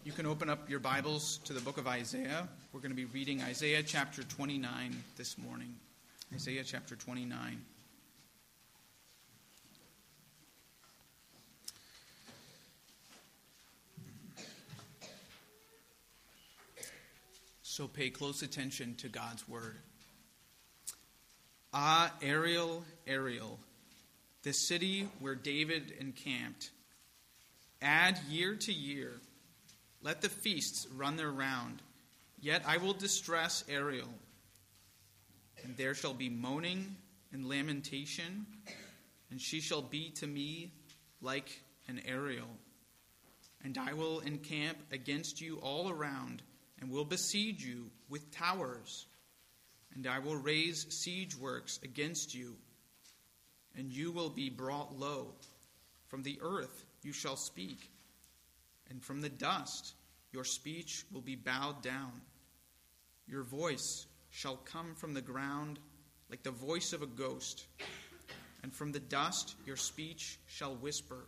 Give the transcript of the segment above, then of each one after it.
You can open up your Bibles to the book of Isaiah. We're going to be reading Isaiah chapter 29 this morning. Isaiah chapter 29. So pay close attention to God's word. Ah, Ariel, Ariel, the city where David encamped. Add year to year. Let the feasts run their round. Yet I will distress Ariel. And there shall be moaning and lamentation, and she shall be to me like an Ariel. And I will encamp against you all around, and will besiege you with towers. And I will raise siege works against you, and you will be brought low. From the earth you shall speak, and from the dust your speech will be bowed down. Your voice shall come from the ground like the voice of a ghost, and from the dust your speech shall whisper.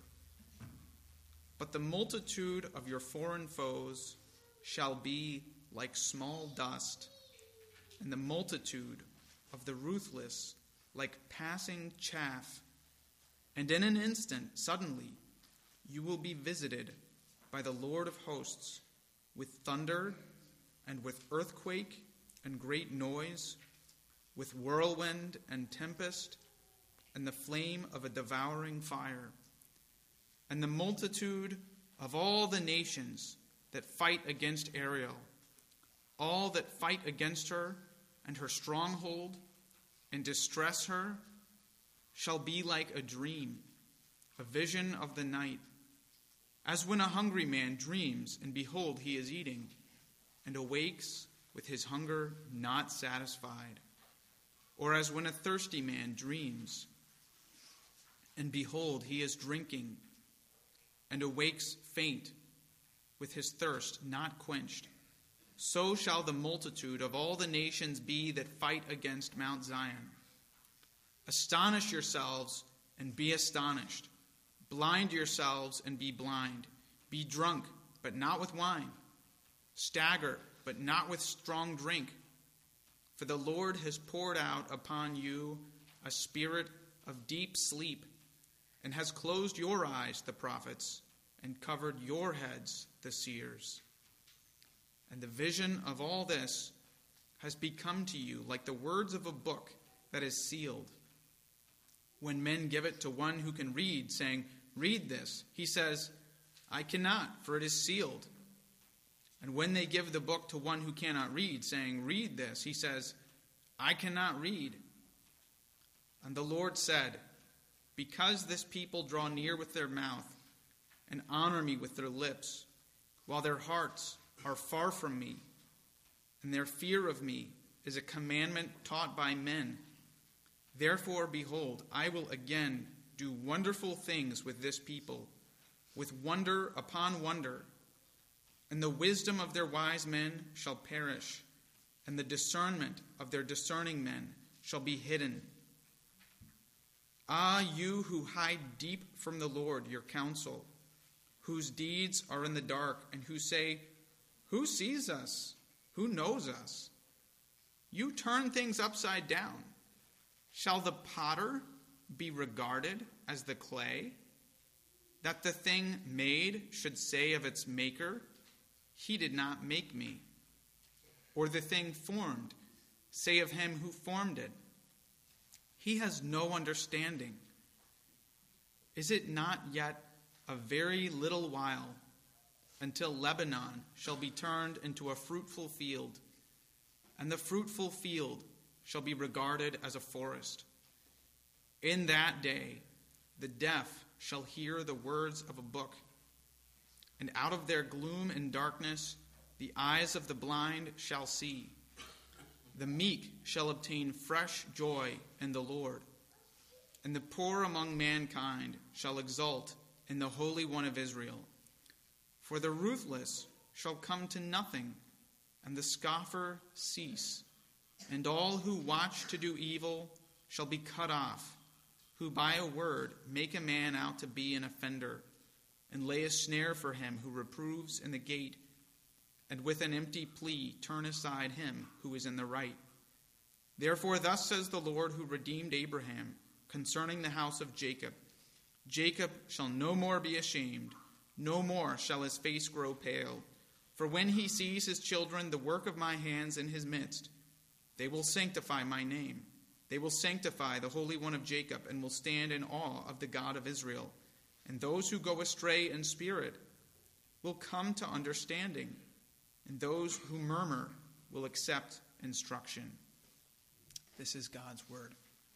But the multitude of your foreign foes shall be like small dust, and the multitude of the ruthless like passing chaff. And in an instant, suddenly, you will be visited by the Lord of hosts with thunder and with earthquake and great noise, with whirlwind and tempest and the flame of a devouring fire. And the multitude of all the nations that fight against Ariel, all that fight against her and her stronghold and distress her, shall be like a dream, a vision of the night. As when a hungry man dreams, and behold, he is eating, and awakes with his hunger not satisfied. Or as when a thirsty man dreams, and behold, he is drinking, and awakes faint, with his thirst not quenched. So shall the multitude of all the nations be that fight against Mount Zion. Astonish yourselves and be astonished. Blind yourselves and be blind. Be drunk, but not with wine. Stagger, but not with strong drink. For the Lord has poured out upon you a spirit of deep sleep, and has closed your eyes, the prophets, and covered your heads, the seers. And the vision of all this has become to you like the words of a book that is sealed. When men give it to one who can read, saying, "Read this," he says, "I cannot, for it is sealed." And when they give the book to one who cannot read, saying, "Read this," he says, "I cannot read." And the Lord said, "Because this people draw near with their mouth and honor me with their lips, while their hearts are far from me, and their fear of me is a commandment taught by men. Therefore, behold, I will again do wonderful things with this people, with wonder upon wonder. And the wisdom of their wise men shall perish, and the discernment of their discerning men shall be hidden. Ah, you who hide deep from the Lord your counsel, whose deeds are in the dark, and who say, 'Who sees us? Who knows us?' You turn things upside down. Shall the potter be regarded as the clay, that the thing made should say of its maker, 'He did not make me'? Or the thing formed say of him who formed it, 'He has no understanding'? Is it not yet a very little while until Lebanon shall be turned into a fruitful field, and the fruitful field shall be regarded as a forest? In that day the deaf shall hear the words of a book, and out of their gloom and darkness the eyes of the blind shall see. The meek shall obtain fresh joy in the Lord, and the poor among mankind shall exult in the Holy One of Israel. For the ruthless shall come to nothing, and the scoffer cease. And all who watch to do evil shall be cut off, who by a word make a man out to be an offender, and lay a snare for him who reproves in the gate and with an empty plea turn aside him who is in the right. Therefore thus says the Lord who redeemed Abraham concerning the house of Jacob, Jacob shall no more be ashamed, no more shall his face grow pale. For when he sees his children, the work of my hands in his midst, they will sanctify my name. They will sanctify the Holy One of Jacob and will stand in awe of the God of Israel. And those who go astray in spirit will come to understanding, and those who murmur will accept instruction. This is God's word.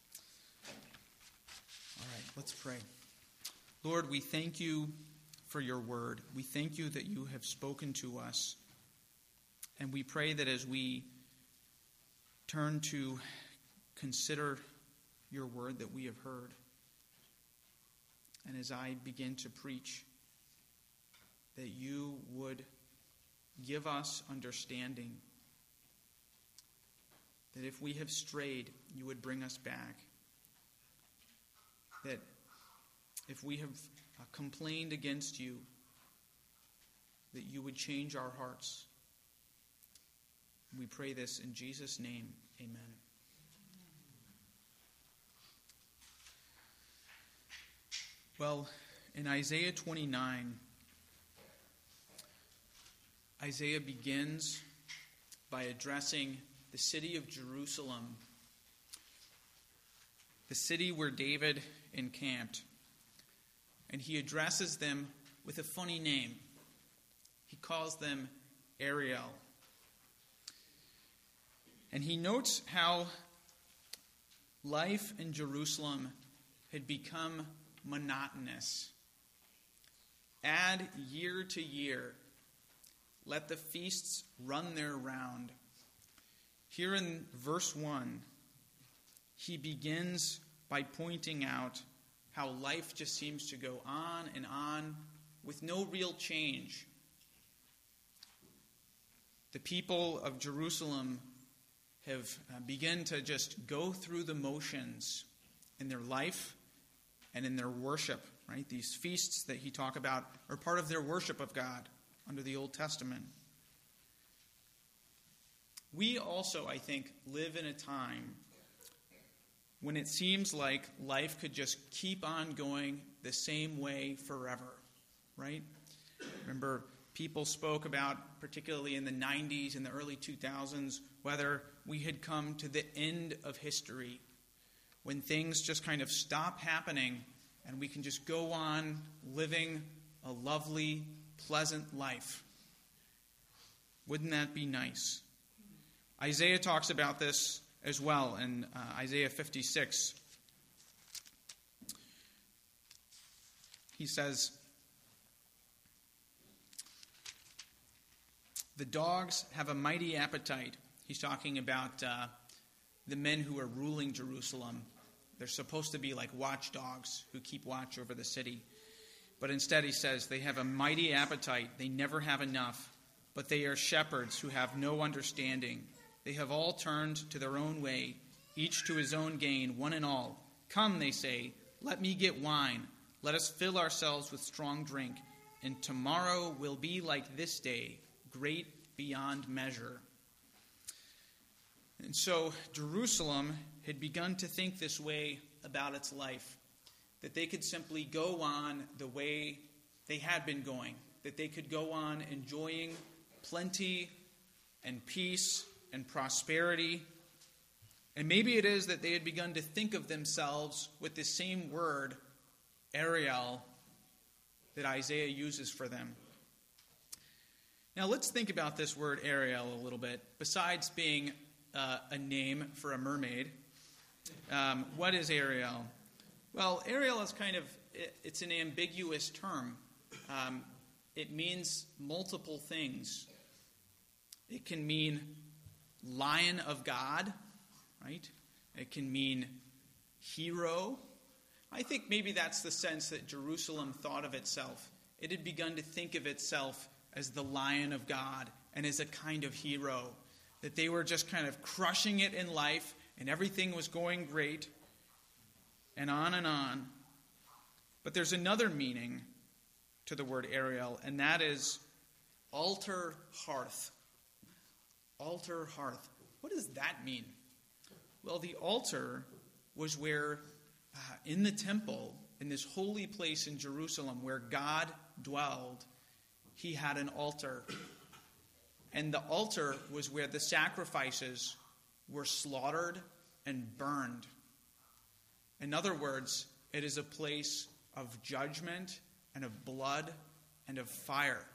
All right, let's pray. Lord, we thank you for your word. We thank you that you have spoken to us. And we pray that as we turn to consider your word that we have heard, and as I begin to preach, that you would give us understanding, that if we have strayed, you would bring us back, that if we have complained against you, that you would change our hearts. We pray this in Jesus' name. Amen. Well, in Isaiah 29, Isaiah begins by addressing the city of Jerusalem, the city where David encamped. And he addresses them with a funny name. He calls them Ariel. And he notes how life in Jerusalem had become monotonous. Add year to year. Let the feasts run their round. Here in verse 1, he begins by pointing out how life just seems to go on and on with no real change. The people of Jerusalem have begun to just go through the motions in their life and in their worship, right? These feasts that he talks about are part of their worship of God under the Old Testament. We also, I think, live in a time when it seems like life could just keep on going the same way forever, right? Remember, people spoke about, particularly in the 90s and the early 2000s, whether we had come to the end of history, when things just kind of stop happening and we can just go on living a lovely, pleasant life. Wouldn't that be nice? Isaiah talks about this as well in Isaiah 56. He says, the dogs have a mighty appetite. He's talking about the men who are ruling Jerusalem. They're supposed to be like watchdogs who keep watch over the city. But instead he says, they have a mighty appetite. They never have enough. But they are shepherds who have no understanding. They have all turned to their own way, each to his own gain, one and all. Come, they say, let me get wine. Let us fill ourselves with strong drink. And tomorrow will be like this day, great beyond measure. And so Jerusalem had begun to think this way about its life, that they could simply go on the way they had been going, that they could go on enjoying plenty and peace and prosperity. And maybe it is that they had begun to think of themselves with the same word, Ariel, that Isaiah uses for them. Now let's think about this word Ariel a little bit. Besides being a name for a mermaid, what is Ariel? Well, Ariel is it's an ambiguous term. It means multiple things. It can mean Lion of God, right? It can mean hero. I think maybe that's the sense that Jerusalem thought of itself. It had begun to think of itself as the Lion of God and as a kind of hero. That they were just kind of crushing it in life and everything was going great and on and on. But there's another meaning to the word Ariel, and that is altar hearth. Altar hearth. What does that mean? Well, the altar was where, in the temple, in this holy place in Jerusalem where God dwelled, he had an altar. And the altar was where the sacrifices were slaughtered and burned. In other words, it is a place of judgment and of blood and of fire.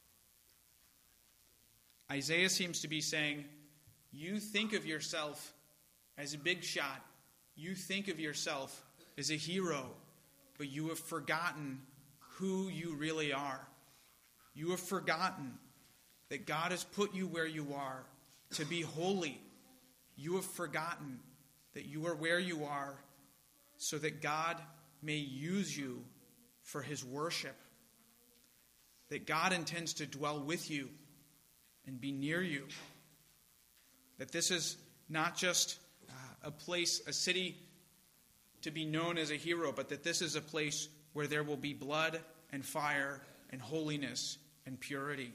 Isaiah seems to be saying, you think of yourself as a big shot. You think of yourself as a hero, but you have forgotten who you really are. You have forgotten that God has put you where you are to be holy. You have forgotten that you are where you are so that God may use you for his worship. That God intends to dwell with you and be near you. That this is not just a place, a city to be known as a hero, but that this is a place where there will be blood and fire and holiness and purity.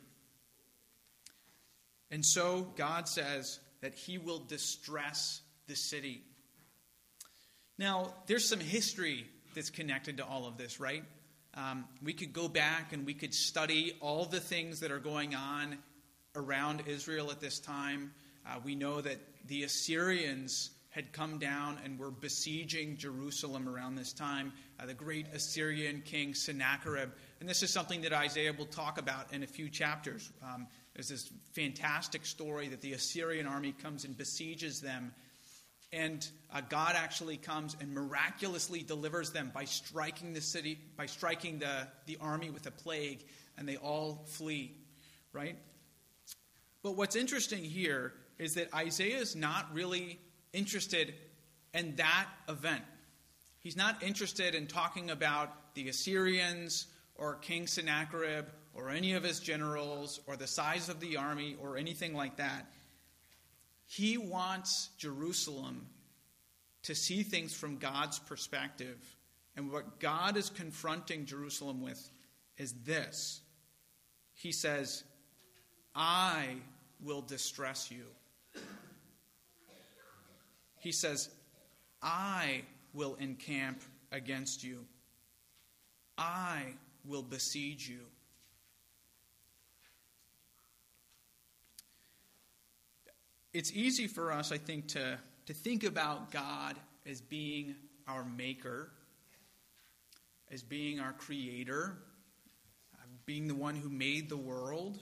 And so God says that he will distress the city. Now, there's some history that's connected to all of this, right? We could go back and we could study all the things that are going on around Israel at this time. We know that the Assyrians had come down and were besieging Jerusalem around this time. The great Assyrian king Sennacherib. And this is something that Isaiah will talk about in a few chapters. There's this fantastic story that the Assyrian army comes and besieges them. And God actually comes and miraculously delivers them by striking the city, by striking the army with a plague, and they all flee, right? But what's interesting here is that Isaiah is not really interested in that event. He's not interested in talking about the Assyrians or King Sennacherib or any of his generals or the size of the army or anything like that. He wants Jerusalem to see things from God's perspective. And what God is confronting Jerusalem with is this. He says, I will distress you. He says, I will encamp against you. I will besiege you. It's easy for us, I think, to think about God as being our maker, as being our creator, being the one who made the world.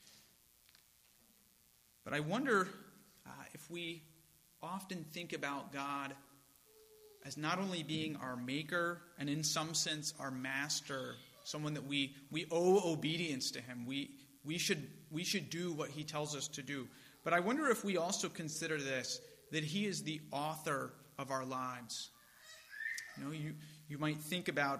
But I wonder if we often think about God as not only being our maker and in some sense our master, someone that we owe obedience to him. We should do what he tells us to do. But I wonder if we also consider this, that he is the author of our lives. You might think about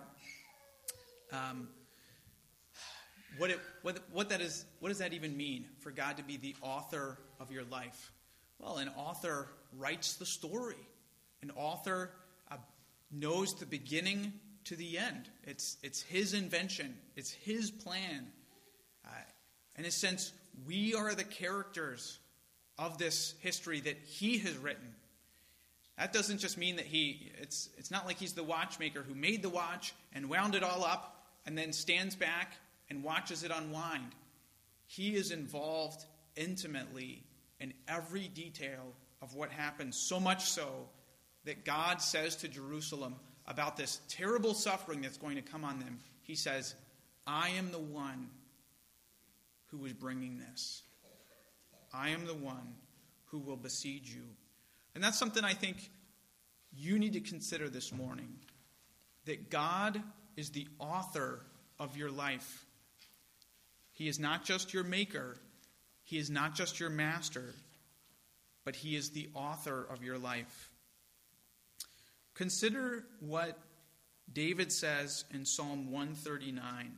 what does that even mean for God to be the author of your life? Well, an author writes the story. An author knows the beginning to the end. It's his invention. It's his plan. In a sense, we are the characters of this history that he has written. That doesn't just mean that it's not like he's the watchmaker who made the watch and wound it all up and then stands back and watches it unwind. He is involved intimately in every detail of what happens, so much so that God says to Jerusalem about this terrible suffering that's going to come on them, he says, I am the one who is bringing this. I am the one who will besiege you. And that's something I think you need to consider this morning. That God is the author of your life. He is not just your maker. He is not just your master. But he is the author of your life. Consider what David says in Psalm 139.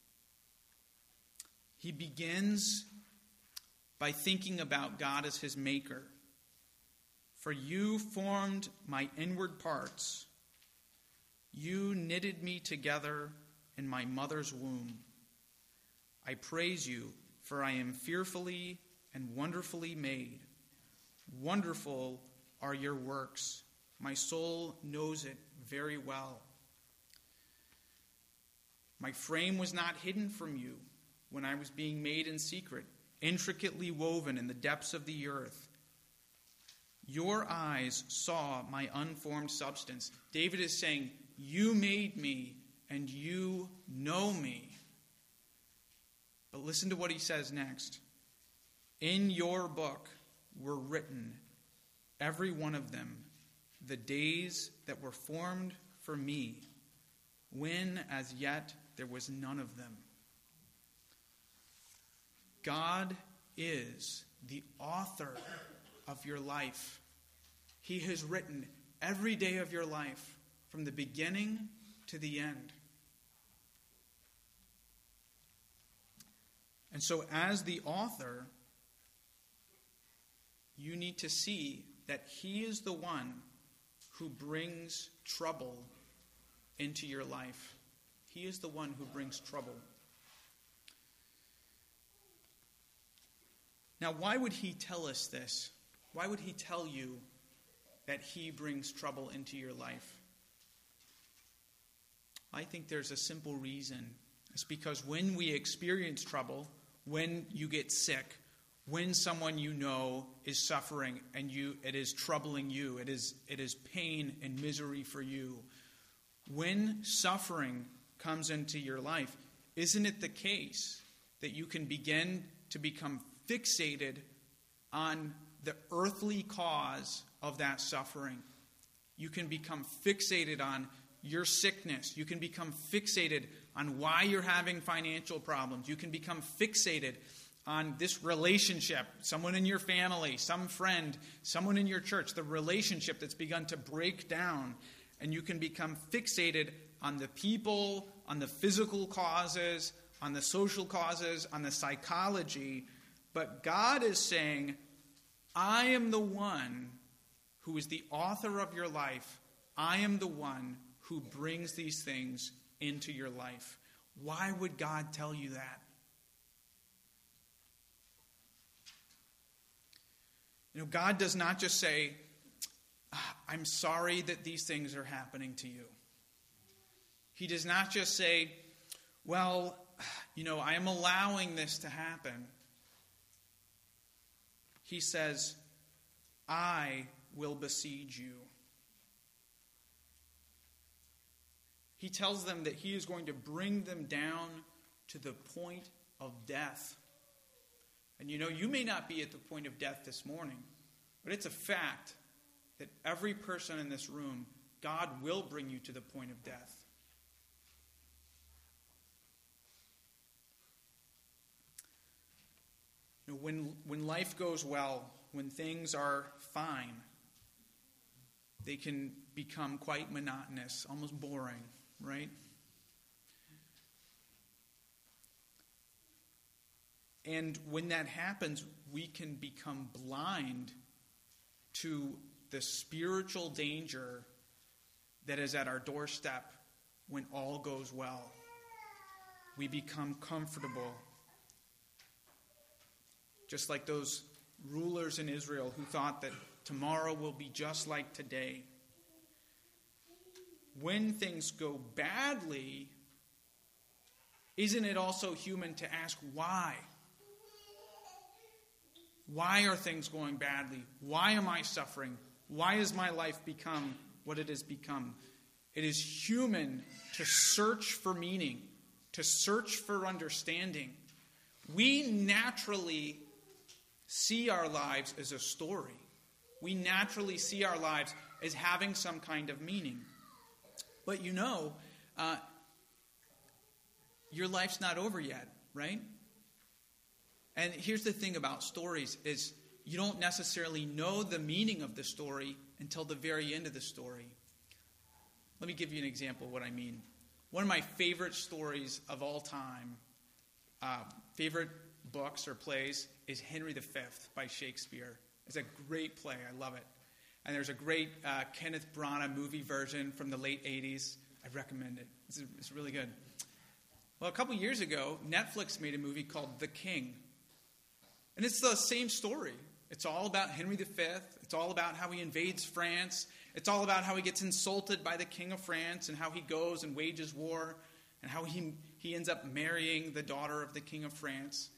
He begins by thinking about God as his maker. For you formed my inward parts. You knitted me together in my mother's womb. I praise you, for I am fearfully and wonderfully made. Wonderful are your works. My soul knows it very well. My frame was not hidden from you when I was being made in secret, intricately woven in the depths of the earth. Your eyes saw my unformed substance. David is saying, you made me and you know me. But listen to what he says next. In your book were written, every one of them, the days that were formed for me, when as yet there was none of them. God is the author of your life. He has written every day of your life, from the beginning to the end. And so as the author, you need to see that he is the one who brings trouble into your life. He is the one who brings trouble. Now, why would he tell us this? Why would he tell you that he brings trouble into your life? I think there's a simple reason. It's because when we experience trouble, when you get sick, when someone you know is suffering and it is troubling you, it is pain and misery for you. When suffering comes into your life, isn't it the case that you can begin to become fixated on the earthly cause of that suffering? You can become fixated on your sickness. You can become fixated on why you're having financial problems. You can become fixated on this relationship, someone in your family, some friend, someone in your church, the relationship that's begun to break down. And you can become fixated on the people, on the physical causes, on the social causes, on the psychology. But God is saying, I am the one who is the author of your life. I am the one who brings these things into your life. Why would God tell you that? You know, God does not just say, I'm sorry that these things are happening to you. He does not just say, well, I am allowing this to happen. He says, I will besiege you. He tells them that he is going to bring them down to the point of death. And you may not be at the point of death this morning, but it's a fact that every person in this room, God will bring you to the point of death. When life goes well, when things are fine, they can become quite monotonous, almost boring, right? And when that happens, we can become blind to the spiritual danger that is at our doorstep when all goes well. We become comfortable. Just like those rulers in Israel who thought that tomorrow will be just like today. When things go badly, isn't it also human to ask why? Why are things going badly? Why am I suffering? Why has my life become what it has become? It is human to search for meaning, to search for understanding. We naturally see our lives as a story. We naturally see our lives as having some kind of meaning. But your life's not over yet, right? And here's the thing about stories is you don't necessarily know the meaning of the story until the very end of the story. Let me give you an example of what I mean. One of my favorite stories of all time, favorite books or plays, is Henry V by Shakespeare. It's a great play. I love it. And there's a great Kenneth Branagh movie version from the late 80s. I recommend it. It's really good. Well, a couple years ago, Netflix made a movie called The King. And it's the same story. It's all about Henry V. It's all about how he invades France. It's all about how he gets insulted by the King of France and how he goes and wages war and how he ends up marrying the daughter of the King of France.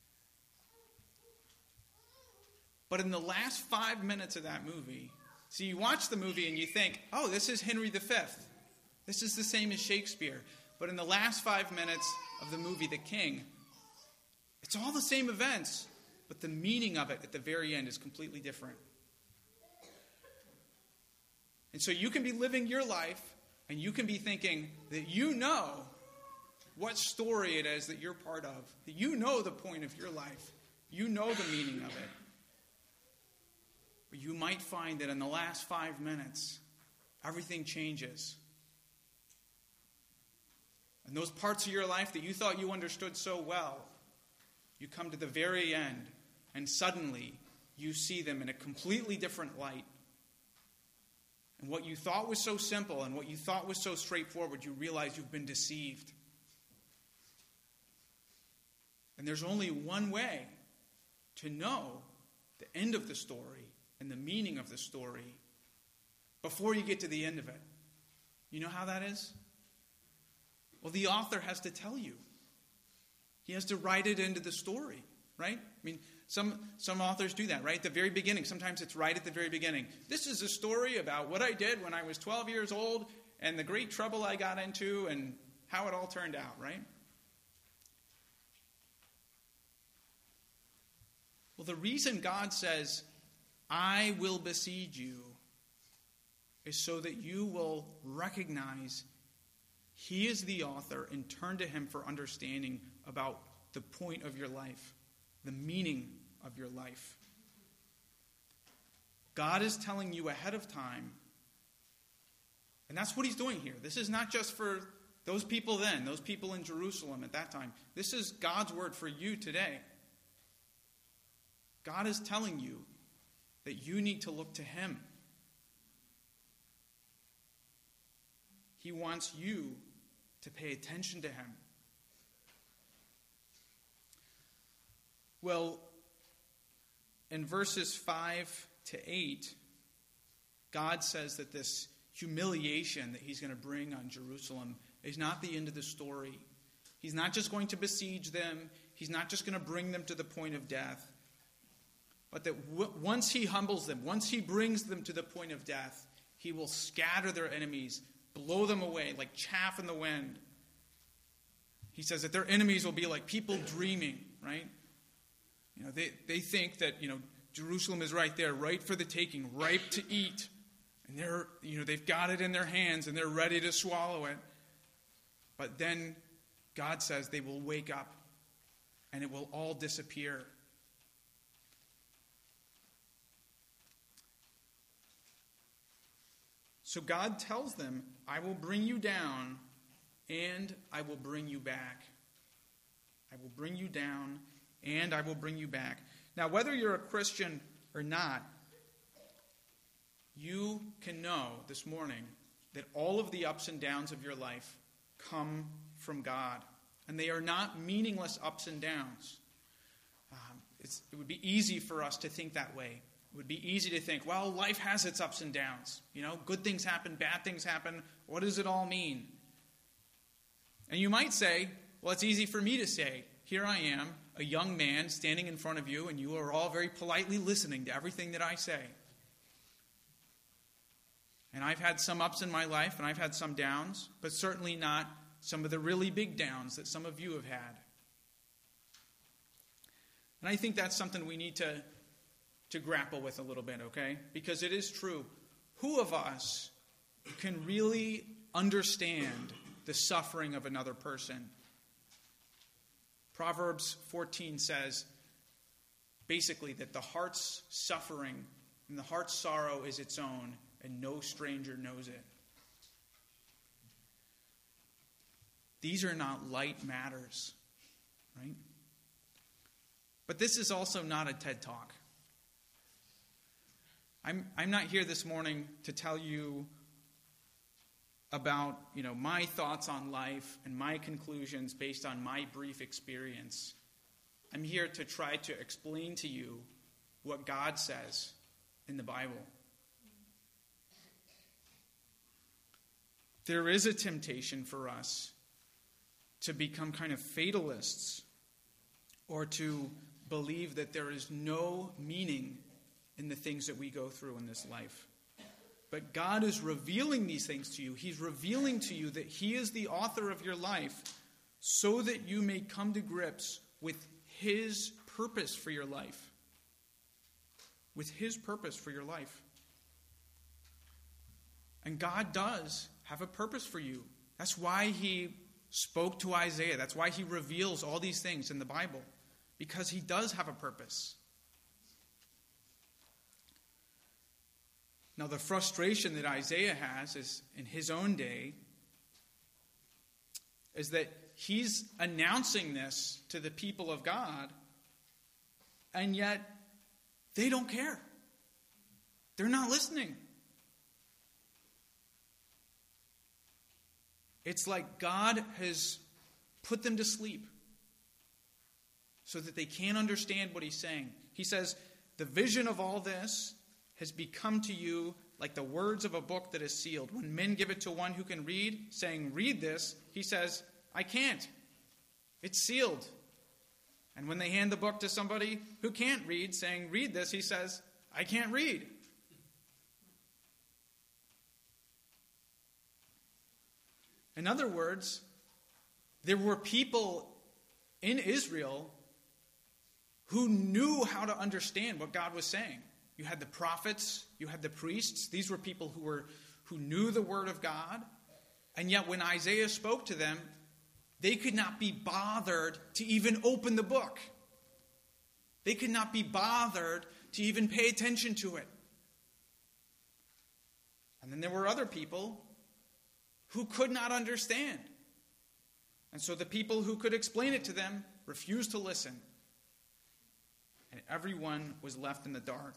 But in the last 5 minutes of that movie, so you watch the movie and you think, oh, this is Henry V. This is the same as Shakespeare. But in the last 5 minutes of the movie, The King, it's all the same events, but the meaning of it at the very end is completely different. And so you can be living your life, and you can be thinking that you know what story it is that you're part of, that you know the point of your life, you know the meaning of it. But you might find that in the last 5 minutes, everything changes. And those parts of your life that you thought you understood so well, you come to the very end, and suddenly you see them in a completely different light. And what you thought was so simple and what you thought was so straightforward, you realize you've been deceived. And there's only one way to know the end of the story and the meaning of the story before you get to the end of it. You know how that is? Well, the author has to tell you. He has to write it into the story, right? I mean, some authors do that, right? At the very beginning. Sometimes it's right at the very beginning. This is a story about what I did when I was 12 years old and the great trouble I got into and how it all turned out, right? Well, the reason God says, I will besiege you, is so that you will recognize He is the author and turn to Him for understanding about the point of your life, the meaning of your life. God is telling you ahead of time, and that's what He's doing here. This is not just for those people then, those people in Jerusalem at that time. This is God's word for you today. God is telling you that you need to look to Him. He wants you to pay attention to Him. Well, in verses 5 to 8, God says that this humiliation that He's going to bring on Jerusalem is not the end of the story. He's not just going to besiege them. He's not just going to bring them to the point of death. But that once He humbles them, once He brings them to the point of death, He will scatter their enemies, blow them away like chaff in the wind. He says that their enemies will be like people dreaming, right? You know, they think that, Jerusalem is right there, right for the taking, ripe to eat. And they've got it in their hands and they're ready to swallow it. But then God says they will wake up and it will all disappear. So God tells them, I will bring you down and I will bring you back. I will bring you down and I will bring you back. Now, whether you're a Christian or not, you can know this morning that all of the ups and downs of your life come from God. And they are not meaningless ups and downs. It would be easy for us to think that way. It would be easy to think, well, life has its ups and downs. Good things happen, bad things happen. What does it all mean? And you might say, well, it's easy for me to say. Here I am, a young man standing in front of you, and you are all very politely listening to everything that I say. And I've had some ups in my life, and I've had some downs, but certainly not some of the really big downs that some of you have had. And I think that's something we need to grapple with a little bit, okay? Because it is true. Who of us can really understand the suffering of another person? Proverbs 14 says, basically, that the heart's suffering and the heart's sorrow is its own, and no stranger knows it. These are not light matters, right? But this is also not a TED Talk. I'm not here this morning to tell you about, my thoughts on life and my conclusions based on my brief experience. I'm here to try to explain to you what God says in the Bible. There is a temptation for us to become kind of fatalists, or to believe that there is no meaning in the things that we go through in this life. But God is revealing these things to you. He's revealing to you that He is the author of your life so that you may come to grips with His purpose for your life. With His purpose for your life. And God does have a purpose for you. That's why He spoke to Isaiah. That's why He reveals all these things in the Bible. Because He does have a purpose. Now, the frustration that Isaiah has is in his own day is that he's announcing this to the people of God, and yet they don't care. They're not listening. It's like God has put them to sleep so that they can't understand what He's saying. He says, the vision of all this has become to you like the words of a book that is sealed. When men give it to one who can read, saying, read this, he says, I can't. It's sealed. And when they hand the book to somebody who can't read, saying, read this, he says, I can't read. In other words, there were people in Israel who knew how to understand what God was saying. You had the prophets, you had the priests. These were people who knew the word of God. And yet when Isaiah spoke to them, they could not be bothered to even open the book. They could not be bothered to even pay attention to it. And then there were other people who could not understand. And so the people who could explain it to them refused to listen. And everyone was left in the dark.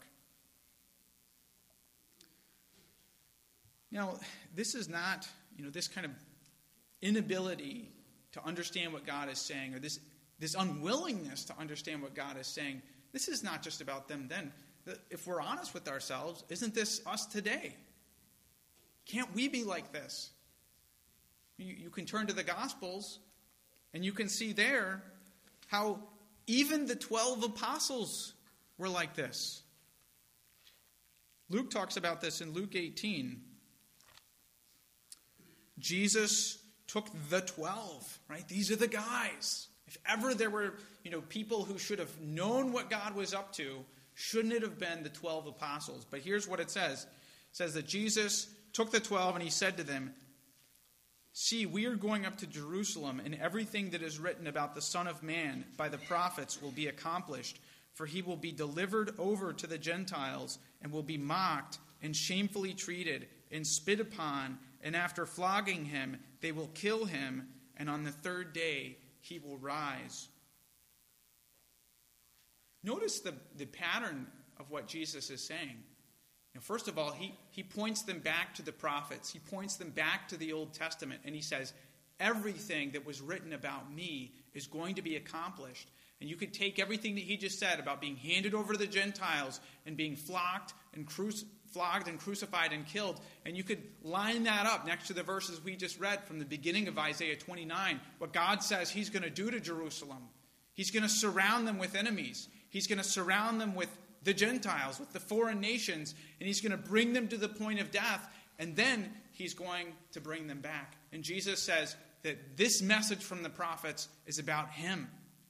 Now, this is not, this kind of inability to understand what God is saying, or this unwillingness to understand what God is saying. This is not just about them then. If we're honest with ourselves, isn't this us today? Can't we be like this? You can turn to the Gospels, and you can see there how even the 12 apostles were like this. Luke talks about this in Luke 18. Jesus took the 12, right? These are the guys. If ever there were, people who should have known what God was up to, shouldn't it have been the 12 apostles? But here's what it says. It says that Jesus took the 12 and He said to them, see, we are going up to Jerusalem, and everything that is written about the Son of Man by the prophets will be accomplished. For He will be delivered over to the Gentiles and will be mocked and shamefully treated and spit upon. And after flogging Him, they will kill Him. And on the third day, He will rise. Notice the pattern of what Jesus is saying. First of all, he points them back to the prophets. He points them back to the Old Testament. And He says, everything that was written about me is going to be accomplished. And you could take everything that He just said about being handed over to the Gentiles and being flogged and crucified and killed, and you could line that up next to the verses we just read from the beginning of Isaiah 29, what God says He's going to do to Jerusalem. He's going to surround them with enemies. He's going to surround them with the Gentiles, with the foreign nations, and He's going to bring them to the point of death, and then He's going to bring them back. And Jesus says that this message from the prophets is about Him.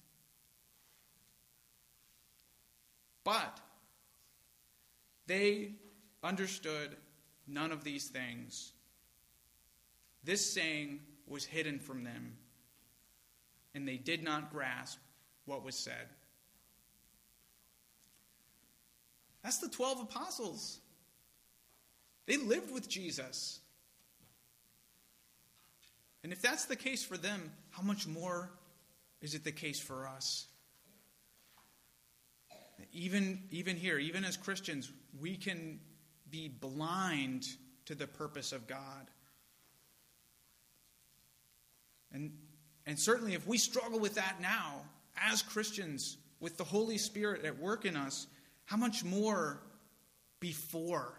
But they understood none of these things. This saying was hidden from them, and they did not grasp what was said. That's the 12 apostles. They lived with Jesus. And if that's the case for them, how much more is it the case for us? Even here, even as Christians, we can be blind to the purpose of God. And certainly if we struggle with that now, as Christians with the Holy Spirit at work in us, how much more before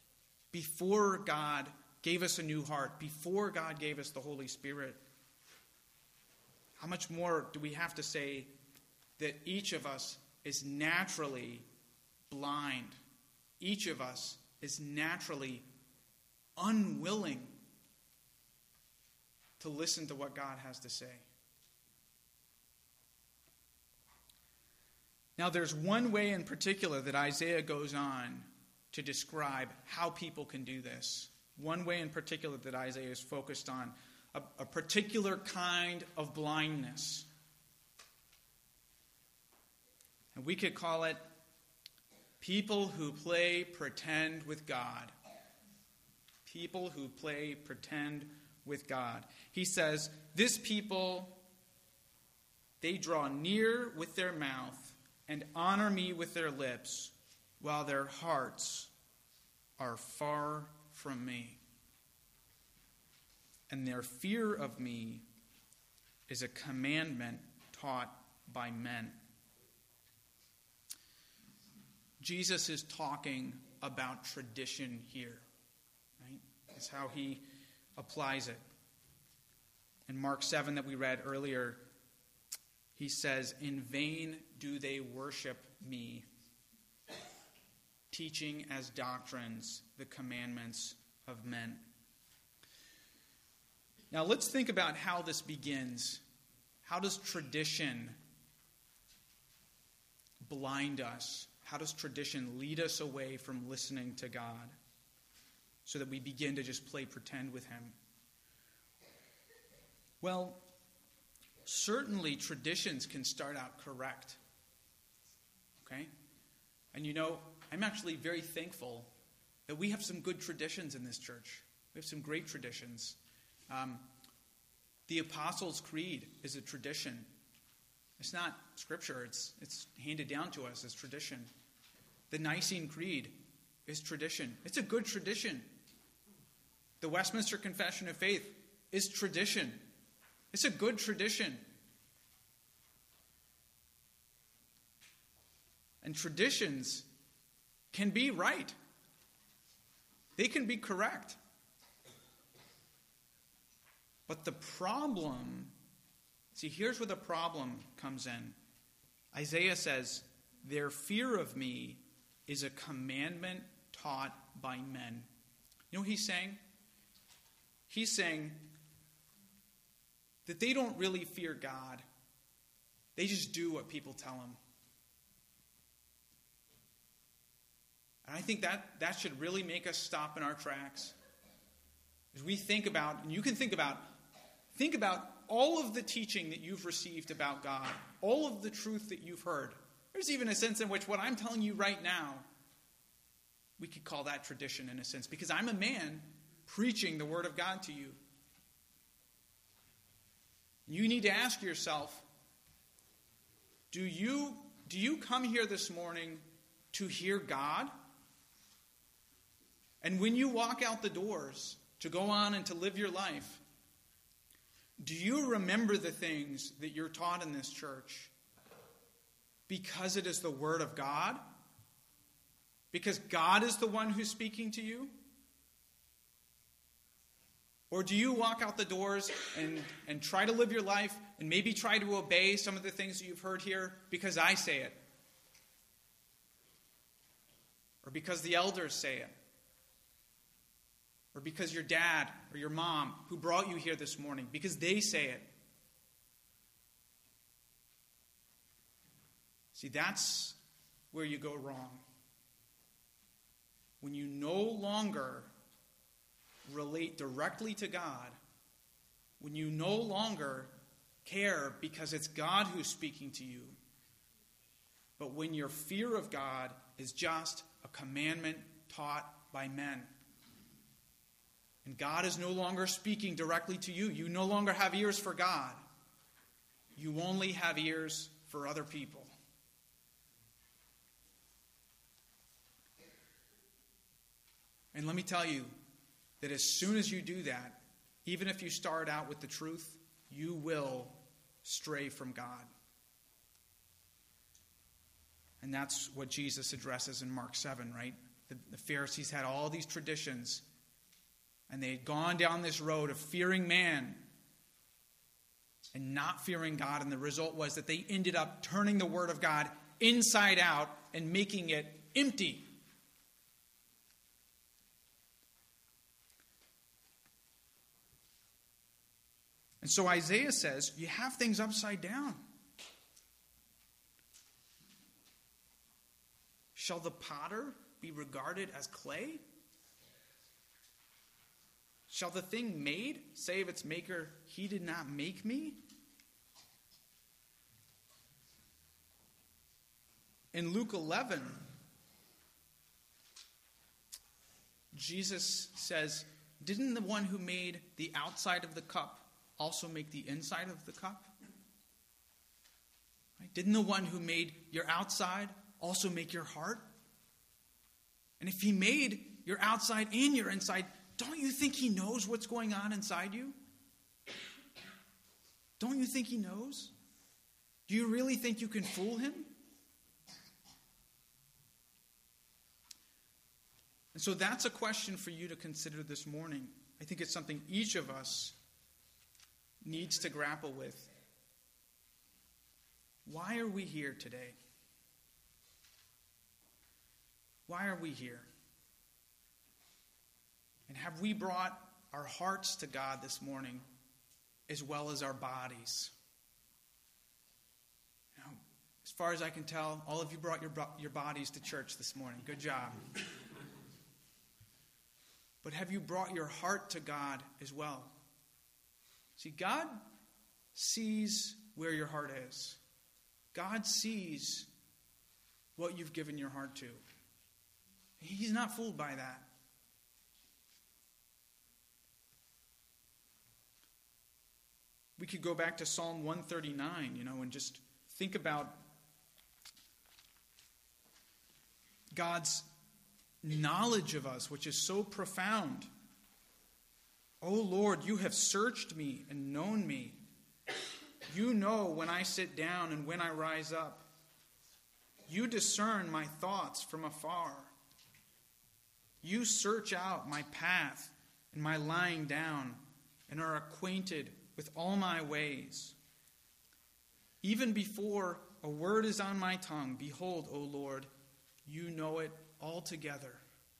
God gave us a new heart, before God gave us the Holy Spirit? How much more do we have to say that each of us is naturally blind? Each of us is naturally unwilling to listen to what God has to say. Now, there's one way in particular that Isaiah goes on to describe how people can do this. One way in particular that Isaiah is focused on, a particular kind of blindness. And we could call it people who play pretend with God. People who play pretend with God. He says, this people, they draw near with their mouth and honor me with their lips, while their hearts are far from me. And their fear of me is a commandment taught by men. Jesus is talking about tradition here, right? That's how he applies it. In Mark 7 that we read earlier, he says, in vain do they worship me, teaching as doctrines the commandments of men. Now let's think about how this begins. How does tradition blind us? How does tradition lead us away from listening to God so that we begin to just play pretend with him? Well, certainly traditions can start out correct. Okay? And I'm actually very thankful that we have some good traditions in this church. We have some great traditions. The Apostles' Creed is a tradition. It's not scripture. It's handed down to us as tradition. The Nicene Creed is tradition. It's a good tradition. The Westminster Confession of Faith is tradition. It's a good tradition. And traditions can be right. They can be correct. But the problem, here's where the problem comes in. Isaiah says, their fear of me is a commandment taught by men. You know what he's saying? He's saying that they don't really fear God. They just do what people tell them. And I think that should really make us stop in our tracks. As we think about, and you can think about all of the teaching that you've received about God, all of the truth that you've heard. There's even a sense in which what I'm telling you right now, we could call that tradition in a sense, because I'm a man preaching the Word of God to you. You need to ask yourself, do you come here this morning to hear God? And when you walk out the doors to go on and to live your life, do you remember the things that you're taught in this church because it is the Word of God? Because God is the one who's speaking to you? Or do you walk out the doors and try to live your life and maybe try to obey some of the things that you've heard here because I say it? Or because the elders say it? Or because your dad or your mom who brought you here this morning, because they say it? See, that's where you go wrong. When you no longer relate directly to God, when you no longer care because it's God who's speaking to you, but when your fear of God is just a commandment taught by men. And God is no longer speaking directly to you. You no longer have ears for God. You only have ears for other people. And let me tell you that as soon as you do that, even if you start out with the truth, you will stray from God. And that's what Jesus addresses in Mark 7, right? The Pharisees had all these traditions, and they had gone down this road of fearing man and not fearing God. And the result was that they ended up turning the Word of God inside out and making it empty. And so Isaiah says, you have things upside down. Shall the potter be regarded as clay? Shall the thing made say of its maker, he did not make me? In Luke 11, Jesus says, didn't the one who made the outside of the cup also make the inside of the cup? Right? Didn't the one who made your outside also make your heart? And if he made your outside and your inside, don't you think he knows what's going on inside you? Don't you think he knows? Do you really think you can fool him? And so that's a question for you to consider this morning. I think it's something each of us needs to grapple with. Why are we here today? Why are we here? And have we brought our hearts to God this morning as well as our bodies? Now, as far as I can tell, all of you brought your bodies to church this morning. Good job. But have you brought your heart to God as well? See, God sees where your heart is. God sees what you've given your heart to. He's not fooled by that. We could go back to Psalm 139, and just think about God's knowledge of us, which is so profound. O Lord, you have searched me and known me. You know when I sit down and when I rise up. You discern my thoughts from afar. You search out my path and my lying down and are acquainted with all my ways. Even before a word is on my tongue, behold, O Lord, you know it altogether.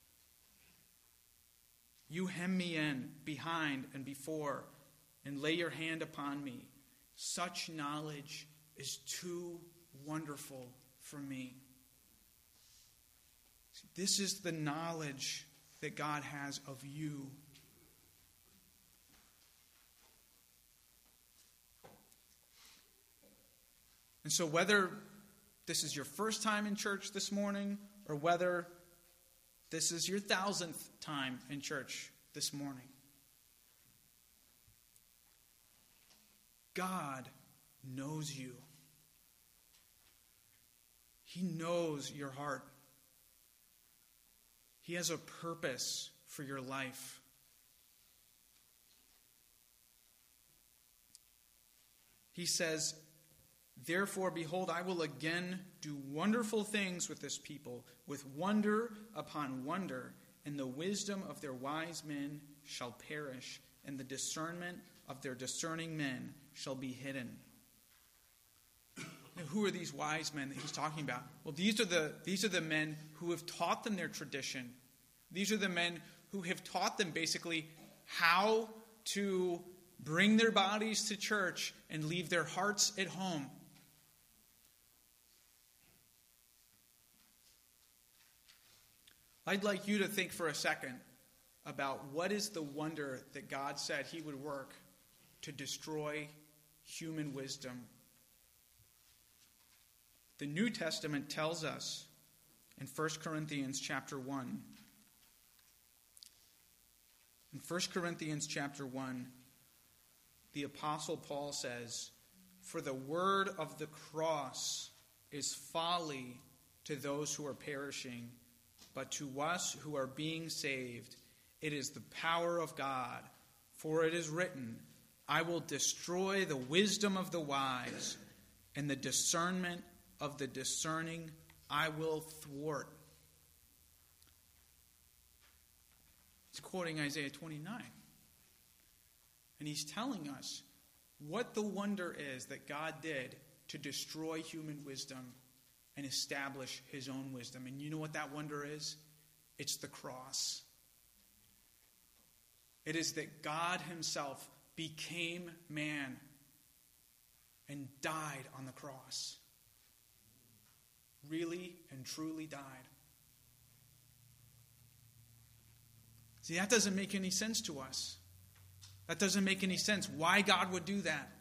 You hem me in behind and before and lay your hand upon me. Such knowledge is too wonderful for me. See, this is the knowledge that God has of you. And so whether this is your first time in church this morning or whether this is your 1,000th time in church this morning, God knows you. He knows your heart. He has a purpose for your life. He says, therefore, behold, I will again do wonderful things with this people, with wonder upon wonder, and the wisdom of their wise men shall perish, and the discernment of their discerning men shall be hidden. Now, who are these wise men that he's talking about? Well, these are the men who have taught them their tradition. These are the men who have taught them basically how to bring their bodies to church and leave their hearts at home. I'd like you to think for a second about what is the wonder that God said he would work to destroy human wisdom. The New Testament tells us in 1 Corinthians chapter 1. In 1 Corinthians chapter 1, the Apostle Paul says, "For the word of the cross is folly to those who are perishing, but to us who are being saved, it is the power of God. For it is written, I will destroy the wisdom of the wise, and the discernment of the discerning I will thwart. He's quoting Isaiah 29. And he's telling us what the wonder is that God did to destroy human wisdom and establish his own wisdom. And you know what that wonder is? It's the cross. It is that God himself became man and died on the cross. Really and truly died. See, that doesn't make any sense to us. That doesn't make any sense why God would do that.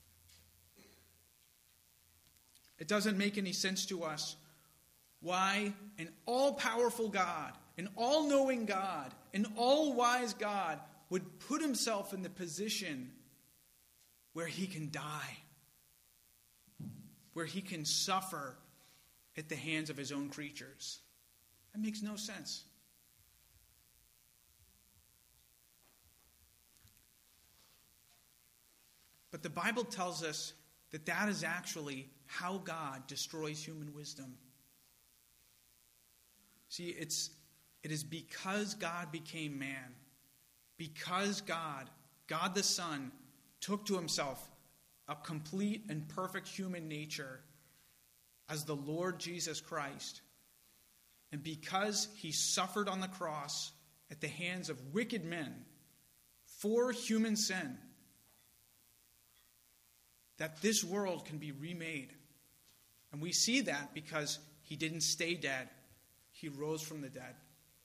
It doesn't make any sense to us why an all-powerful God, an all-knowing God, an all-wise God would put himself in the position where he can die, where he can suffer at the hands of his own creatures. That makes no sense. But the Bible tells us that that is actually how God destroys human wisdom. See, it is because God became man, because God the Son, took to himself a complete and perfect human nature as the Lord Jesus Christ, and because he suffered on the cross at the hands of wicked men for human sin, that this world can be remade. And we see that because he didn't stay dead. He rose from the dead.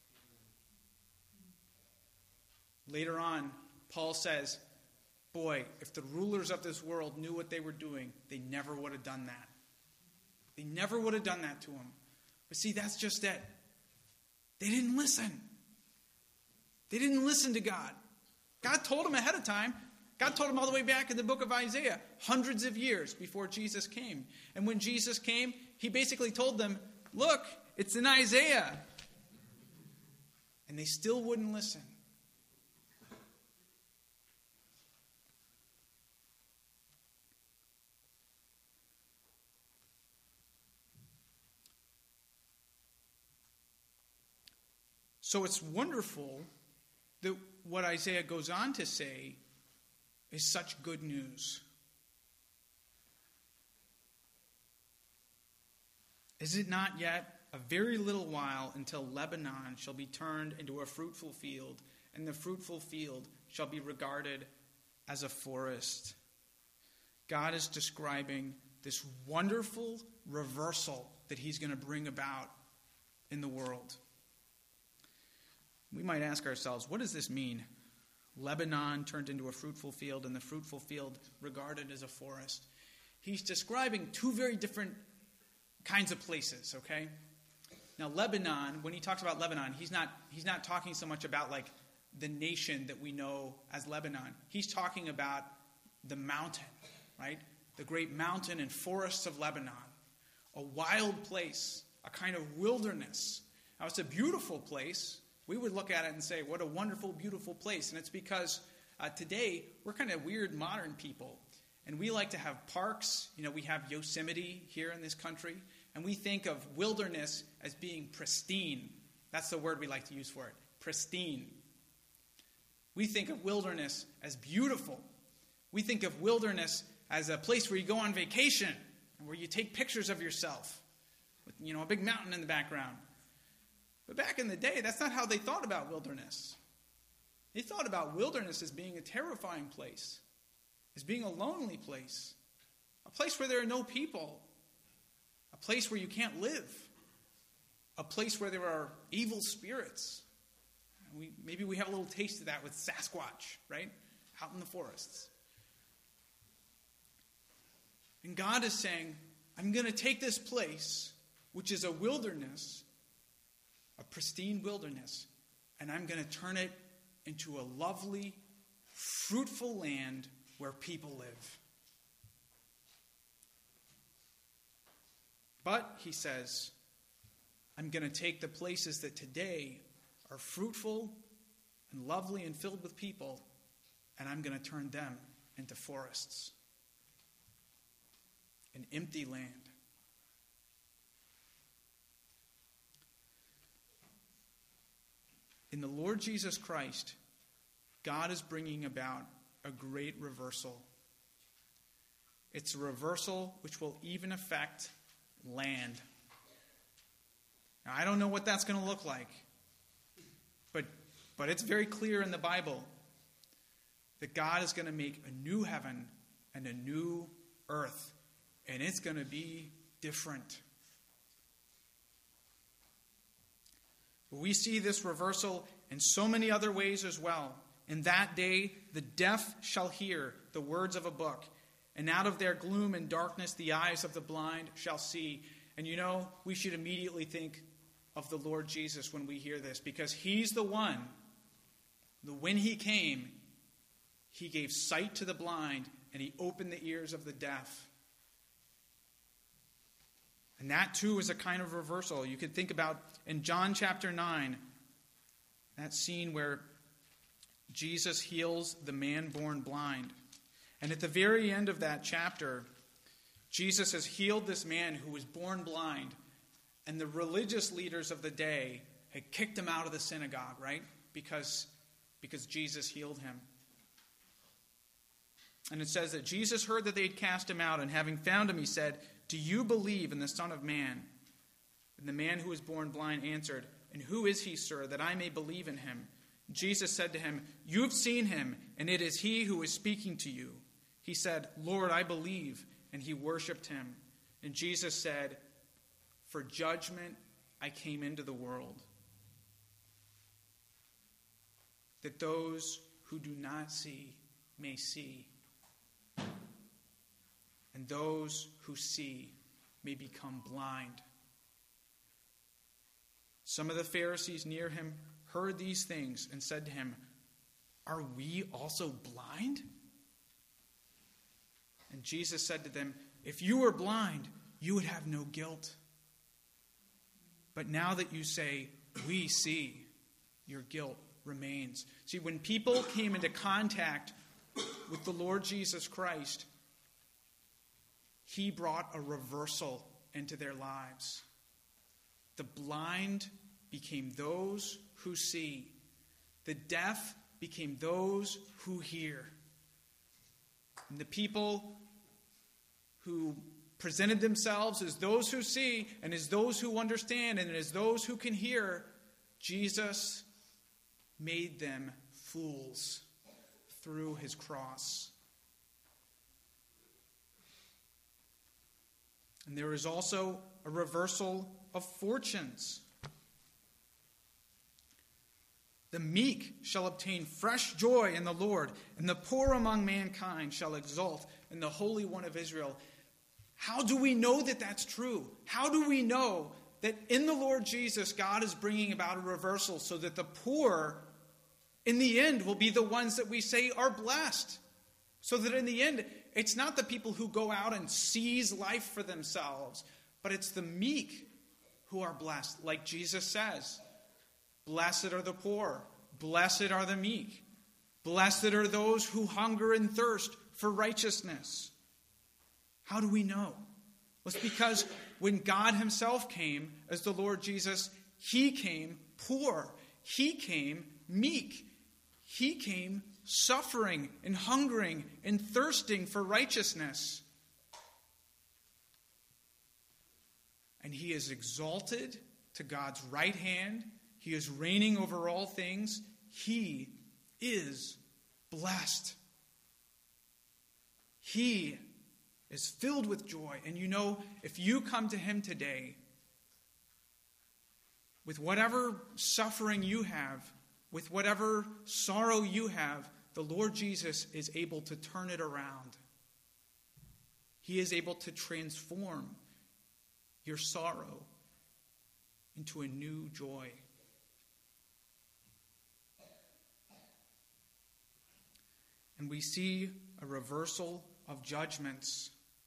Later on, Paul says, boy, if the rulers of this world knew what they were doing, they never would have done that. They never would have done that to him. But see, that's just it. They didn't listen. They didn't listen to God. God told them ahead of time. God told him all the way back in the book of Isaiah, hundreds of years before Jesus came. And when Jesus came, he basically told them, look, it's in Isaiah. And they still wouldn't listen. So it's wonderful that what Isaiah goes on to say is such good news. Is it not yet a very little while until Lebanon shall be turned into a fruitful field, and the fruitful field shall be regarded as a forest? God is describing this wonderful reversal that he's going to bring about in the world. We might ask ourselves, what does this mean? Lebanon turned into a fruitful field, and the fruitful field regarded as a forest. He's describing two very different kinds of places, okay? Now, Lebanon, when he talks about Lebanon, he's not talking so much about like the nation that we know as Lebanon. He's talking about the mountain, right? The great mountain and forests of Lebanon. A wild place, a kind of wilderness. Now, it's a beautiful place. We would look at it and say, what a wonderful, beautiful place. And it's because today we're kind of weird modern people. And we like to have parks. You know, we have Yosemite here in this country. And we think of wilderness as being pristine. That's the word we like to use for it, pristine. We think of wilderness as beautiful. We think of wilderness as a place where you go on vacation and where you take pictures of yourself with, you know, a big mountain in the background. But back in the day, that's not how they thought about wilderness. They thought about wilderness as being a terrifying place, as being a lonely place, a place where there are no people, a place where you can't live, a place where there are evil spirits. And maybe we have a little taste of that with Sasquatch, right? Out in the forests. And God is saying, I'm going to take this place, which is a wilderness, a pristine wilderness, and I'm going to turn it into a lovely, fruitful land where people live. But, he says, I'm going to take the places that today are fruitful and lovely and filled with people, and I'm going to turn them into forests, an empty land. Lord Jesus Christ, God is bringing about a great reversal. It's a reversal which will even affect land. Now, I don't know what that's going to look like, but it's very clear in the Bible that God is going to make a new heaven and a new earth, and it's going to be different. We see this reversal in so many other ways as well. In that day, the deaf shall hear the words of a book, and out of their gloom and darkness the eyes of the blind shall see. And you know, we should immediately think of the Lord Jesus when we hear this, because he's the one, when he came, he gave sight to the blind, and he opened the ears of the deaf. And that too is a kind of reversal. You could think about in John chapter 9, that scene where Jesus heals the man born blind. And at the very end of that chapter, Jesus has healed this man who was born blind. And the religious leaders of the day had kicked him out of the synagogue, right? Because Jesus healed him. And it says that Jesus heard that they had cast him out, and having found him, he said, "Do you believe in the Son of Man?" And the man who was born blind answered, "And who is he, sir, that I may believe in him?" Jesus said to him, "You have seen him, and it is he who is speaking to you." He said, "Lord, I believe." And he worshipped him. And Jesus said, "For judgment I came into the world, that those who do not see may see, and those who see may become blind." Some of the Pharisees near him heard these things and said to him, "Are we also blind?" And Jesus said to them, "If you were blind, you would have no guilt. But now that you say, 'We see,' your guilt remains." See, when people came into contact with the Lord Jesus Christ, he brought a reversal into their lives. The blind became those who see. The deaf became those who hear. And the people who presented themselves as those who see and as those who understand and as those who can hear, Jesus made them fools through his cross. And there is also a reversal of fortunes. The meek shall obtain fresh joy in the Lord, and the poor among mankind shall exult in the Holy One of Israel. How do we know that that's true? How do we know that in the Lord Jesus, God is bringing about a reversal so that the poor, in the end, will be the ones that we say are blessed? So that in the end, it's not the people who go out and seize life for themselves, but it's the meek who are blessed. Like Jesus says, "Blessed are the poor, blessed are the meek, blessed are those who hunger and thirst for righteousness." How do we know? Well, it's because when God himself came as the Lord Jesus, he came poor, he came meek, he came suffering and hungering and thirsting for righteousness. And he is exalted to God's right hand. He is reigning over all things. He is blessed. He is filled with joy. And you know, if you come to him today with whatever suffering you have, with whatever sorrow you have, the Lord Jesus is able to turn it around. He is able to transform your sorrow into a new joy. And we see a reversal of judgments.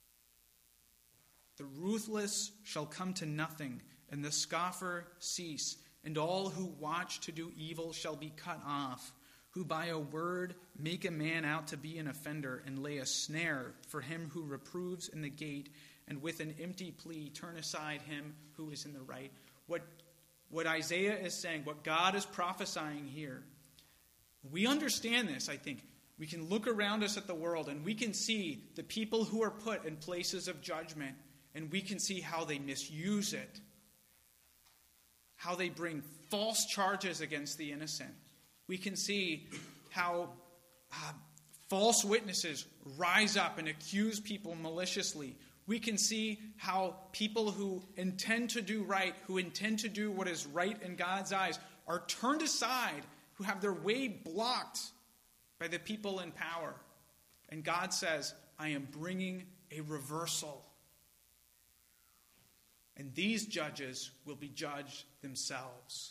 The ruthless shall come to nothing, and the scoffer cease, and all who watch to do evil shall be cut off, who by a word make a man out to be an offender, and lay a snare for him who reproves in the gate, and with an empty plea turn aside him who is in the right. What what Isaiah is saying, what God is prophesying here. We understand this, I think. We can look around us at the world and we can see the people who are put in places of judgment, and we can see how they misuse it, how they bring false charges against the innocent. We can see how false witnesses rise up and accuse people maliciously. We can see how people who intend to do right, who intend to do what is right in God's eyes, are turned aside, who have their way blocked by the people in power. And God says, I am bringing a reversal. And these judges will be judged themselves.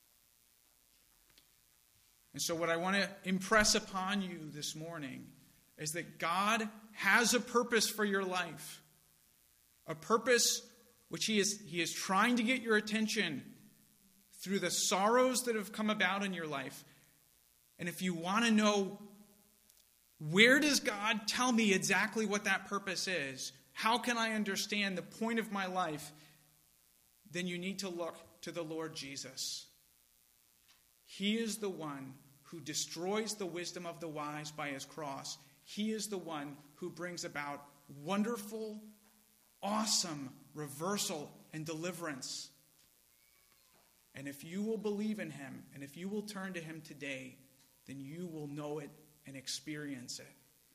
And so what I want to impress upon you this morning is that God has a purpose for your life. A purpose which He is trying to get your attention through the sorrows that have come about in your life. And if you want to know, where does God tell me exactly what that purpose is? How can I understand the point of my life? Then you need to look to the Lord Jesus. He is the one who destroys the wisdom of the wise by His cross. He is the one who brings about wonderful, awesome reversal and deliverance. And if you will believe in Him, and if you will turn to Him today, then you will know it and experience it.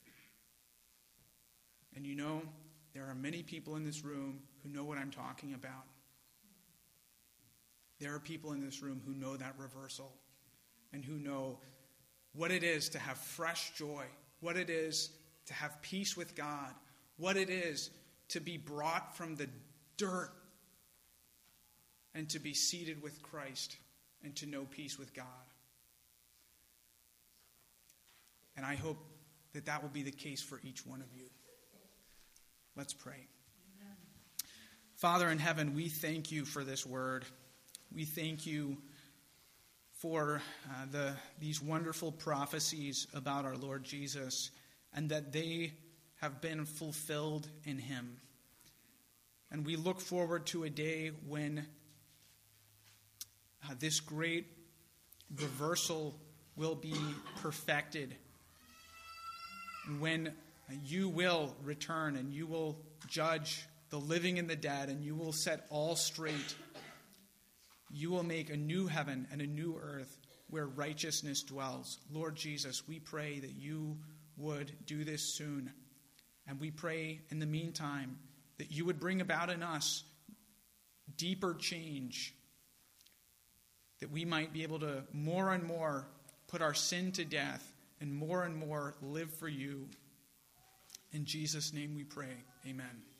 And you know, there are many people in this room who know what I'm talking about. There are people in this room who know that reversal and who know what it is to have fresh joy, what it is to have peace with God, what it is to be brought from the dirt and to be seated with Christ and to know peace with God. And I hope that that will be the case for each one of you. Let's pray. Amen. Father in heaven, we thank you for this word. We thank you for these wonderful prophecies about our Lord Jesus, and that they have been fulfilled in Him. And we look forward to a day when this great reversal will be perfected, and when you will return and you will judge the living and the dead, and you will set all straight. You will make a new heaven and a new earth where righteousness dwells. Lord Jesus, we pray that you would do this soon. And we pray in the meantime that you would bring about in us deeper change, that we might be able to more and more put our sin to death and more live for you. In Jesus' name we pray. Amen.